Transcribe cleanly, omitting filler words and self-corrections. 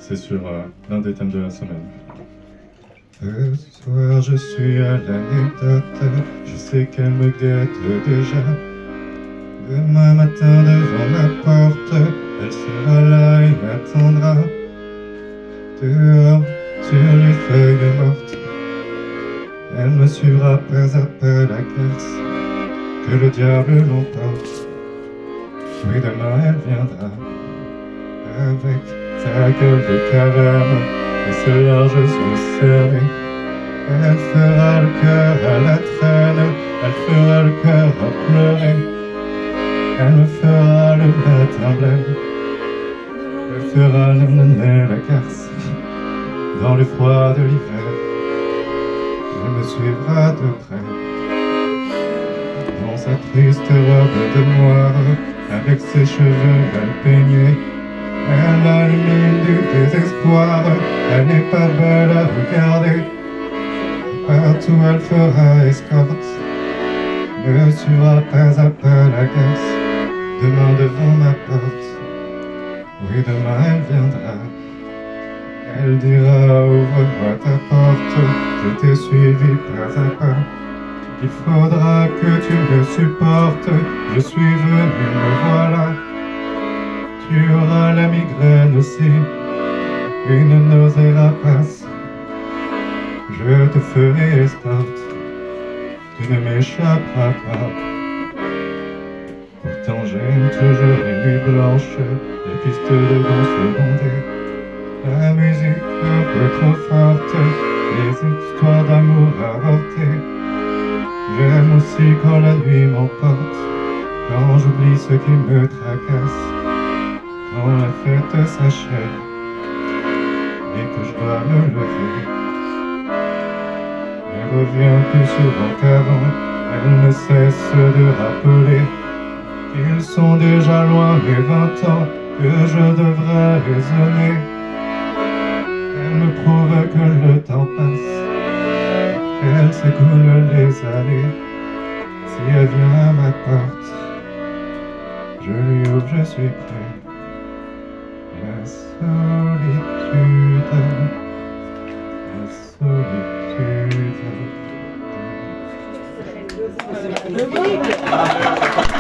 C'est sur l'un des thèmes de la semaine. Ce soir je suis à l'anecdote, je sais qu'elle me guette déjà. Demain matin devant ma porte, elle sera là et m'attendra. Dehors, sur les feuilles mortes, elle me suivra pas à pas la garce. Que le diable l'emporte, oui demain elle viendra. Avec sa gueule de carême et ce large yeux serrés, elle fera le cœur à la traîne, elle fera le cœur à pleurer. Elle me fera le matin blême, elle fera le nez la garce. Dans le froid de l'hiver, elle me suivra de près. Dans sa triste robe de noir, avec ses cheveux mal peignés, elle a le mine du désespoir, elle n'est pas belle à regarder. Partout elle fera escorte, ne suivra pas à pas la garce. Demain devant ma porte, oui demain elle viendra. Elle dira ouvre-moi ta porte, je t'ai suivi pas à pas. Il faudra que tu me supportes, je suis venu, me voilà. Tu auras la migraine aussi, une nausée rapace. Je te ferai escorte, tu ne m'échapperas pas. Pourtant j'aime toujours les nuits blanches, les pistes de danse bondées, la musique un peu trop forte, les histoires d'amour avortées. J'aime aussi quand la nuit m'emporte, quand j'oublie ce qui me tracasse, quand la fête s'achève et que je dois me lever. Elle revient plus souvent qu'avant, elle ne cesse de rappeler qu'ils sont déjà loin mes 20 ans, que je devrais raisonner. Elle me prouve que le temps passe, elle s'écoule les années. Si elle vient à ma porte, je lui ouvre, je suis prêt. La solitude, la solitude.